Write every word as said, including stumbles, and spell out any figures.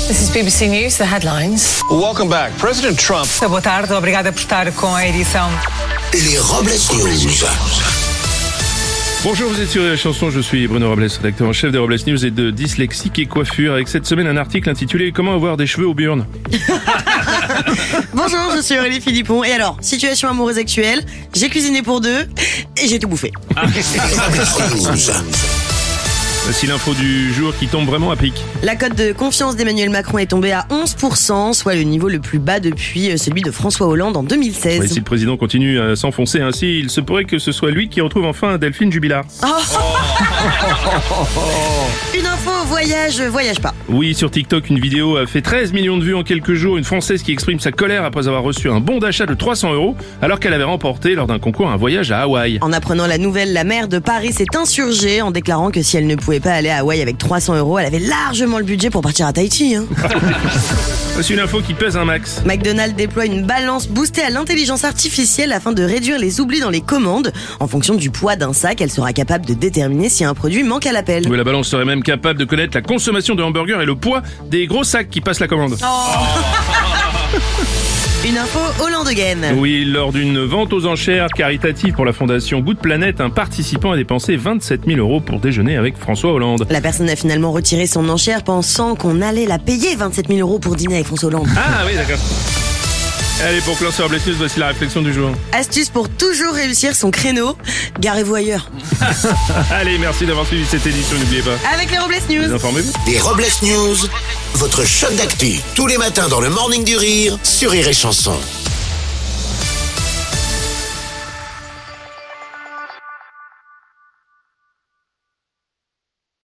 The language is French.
This is B B C News, the headlines. Welcome back. President Trump. Boa tarde, obrigada por estar com a edição. Les Robles News. Bonjour, vous êtes sur la chanson, je suis Bruno Robles, rédacteur en chef des Robles News et de Dyslexique et Coiffure, avec cette semaine un article intitulé « Comment avoir des cheveux aux burnes ». Bonjour, je suis Aurélie Philippon. Et alors, situation amoureuse actuelle, j'ai cuisiné pour deux et j'ai tout bouffé. Voici l'info du jour qui tombe vraiment à pic. La cote de confiance d'Emmanuel Macron est tombée à onze pour cent, soit le niveau le plus bas depuis celui de François Hollande en deux mille seize. Ouais, si le président continue à s'enfoncer ainsi, il se pourrait que ce soit lui qui retrouve enfin Delphine Jubilard. Oh. Une info, voyage, voyage pas. Oui, sur TikTok, une vidéo a fait treize millions de vues en quelques jours. Une Française qui exprime sa colère après avoir reçu un bon d'achat de trois cents euros alors qu'elle avait remporté lors d'un concours un voyage à Hawaï. En apprenant la nouvelle, la maire de Paris s'est insurgée en déclarant que si elle ne pouvait pas aller à Hawaï avec trois cents euros, elle avait largement le budget pour partir à Tahiti. Hein. Voici une info qui pèse un max. McDonald's déploie une balance boostée à l'intelligence artificielle afin de réduire les oublis dans les commandes. En fonction du poids d'un sac, elle sera capable de déterminer si un produit manque à l'appel. Oui, la balance serait même capable de connaître la consommation de hamburgers et le poids des gros sacs qui passent la commande. Oh. Une info hollandogaine. Oui, lors d'une vente aux enchères caritative pour la fondation Good Planet, un participant a dépensé vingt-sept mille euros pour déjeuner avec François Hollande. La personne a finalement retiré son enchère pensant qu'on allait la payer vingt-sept mille euros pour dîner avec François Hollande. Ah oui, d'accord. Allez, pour clore sur Robles News, voici la réflexion du jour. Astuce pour toujours réussir son créneau, garez-vous ailleurs. Allez, merci d'avoir suivi cette édition, n'oubliez pas. Avec les Robles News. Informez-vous. Les Robles News, votre choc d'actu, tous les matins dans le Morning du Rire, sur Rire et Chanson.